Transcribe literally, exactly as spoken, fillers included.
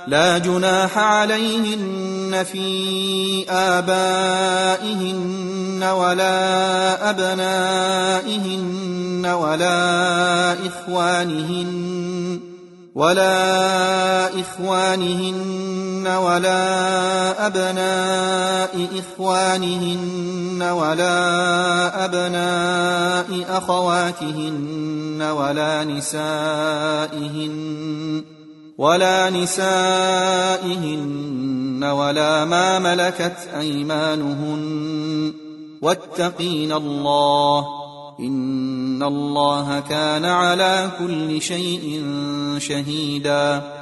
لا جناح عليهن في آبائهن ولا أبنائهن ولا إخوانهن ولا إخوانهن ولا أبناء إخوانهن ولا أبناء أخواتهن ولا نسائهن ولا نسائهن ولا ما ملكت أيمانهن واتقين الله إن الله كان على كل شيء شهيدا.